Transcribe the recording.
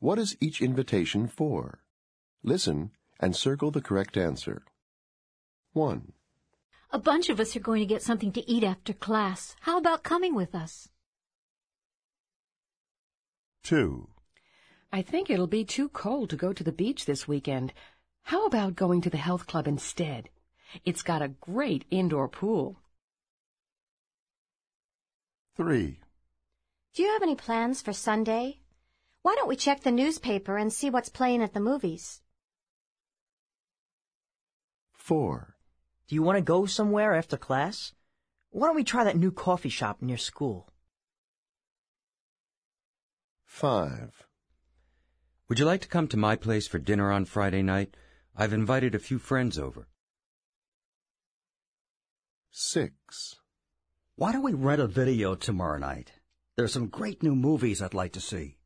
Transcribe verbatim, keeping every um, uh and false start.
What is each invitation for? Listen and circle the correct answer. one. A bunch of us are going to get something to eat after class. How about coming with us? two. I think it'll be too cold to go to the beach this weekend. How about going to the health club instead? It's got a great indoor pool. three. Do you have any plans for Sunday? Why don't we check the newspaper and see what's playing at the movies? four. Do you want to go somewhere after class? Why don't we try that new coffee shop near school? five. Would you like to come to my place for dinner on Friday night? I've invited a few friends over. six. Why don't we rent a video tomorrow night? There's some great new movies I'd like to see.